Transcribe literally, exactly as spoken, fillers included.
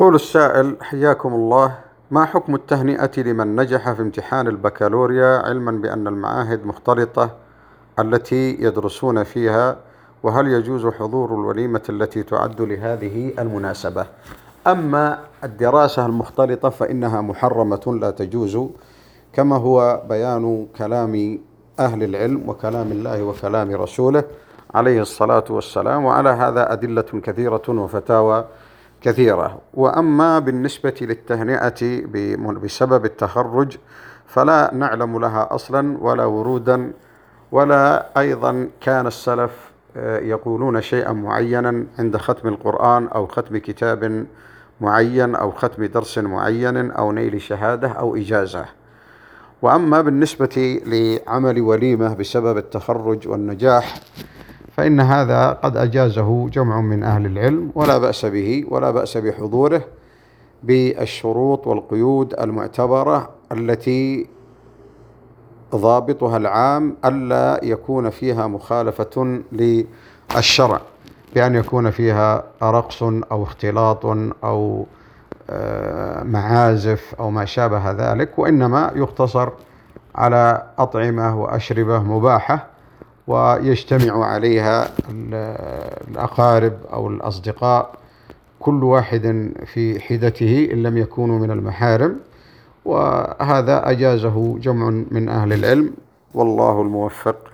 يقول السائل: حياكم الله، ما حكم التهنئة لمن نجح في امتحان البكالوريا، علما بأن المعاهد مختلطة التي يدرسون فيها، وهل يجوز حضور الوليمة التي تعد لهذه المناسبة؟ أما الدراسة المختلطة فإنها محرمة لا تجوز، كما هو بيان كلام أهل العلم وكلام الله وكلام رسوله عليه الصلاة والسلام، وعلى هذا أدلة كثيرة وفتاوى كثيرة. وأما بالنسبة للتهنئة بسبب التخرج فلا نعلم لها أصلا ولا ورودا، ولا أيضا كان السلف يقولون شيئا معينا عند ختم القرآن أو ختم كتاب معين أو ختم درس معين أو نيل شهادة أو إجازة. وأما بالنسبة لعمل وليمة بسبب التخرج والنجاح فإن هذا قد أجازه جمع من أهل العلم، ولا بأس به ولا بأس بحضوره بالشروط والقيود المعتبرة التي ضابطها العام ألا يكون فيها مخالفة للشرع، بأن يكون فيها رقص أو اختلاط أو معازف أو ما شابه ذلك، وإنما يقتصر على أطعمة وأشربة مباحة ويجتمع عليها الأقارب أو الأصدقاء كل واحد في حدته إن لم يكونوا من المحارم، وهذا أجازه جمع من أهل العلم، والله الموفق.